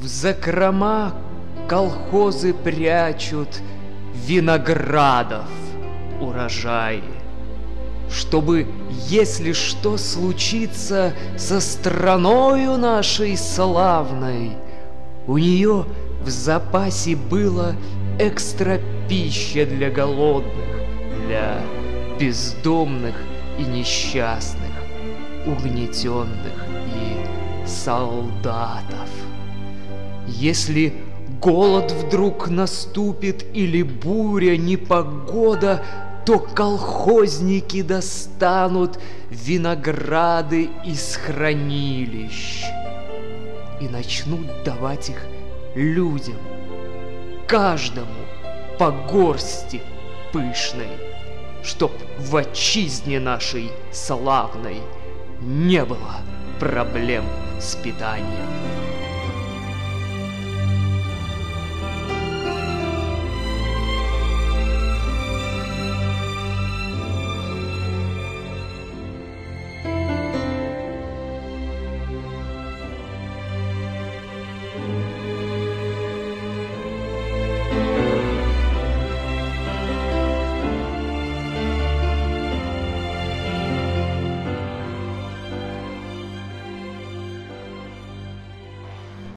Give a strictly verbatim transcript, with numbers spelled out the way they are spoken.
В закрома колхозы прячут виноградов урожаи, чтобы, если что случится со страною нашей славной, у нее в запасе было экстра пища для голодных, для бездомных и несчастных, угнетенных и солдатов. Если голод вдруг наступит или буря, непогода, то колхозники достанут винограды из хранилищ и начнут давать их людям, каждому по горсти пышной, чтоб в отчизне нашей славной не было проблем с питанием.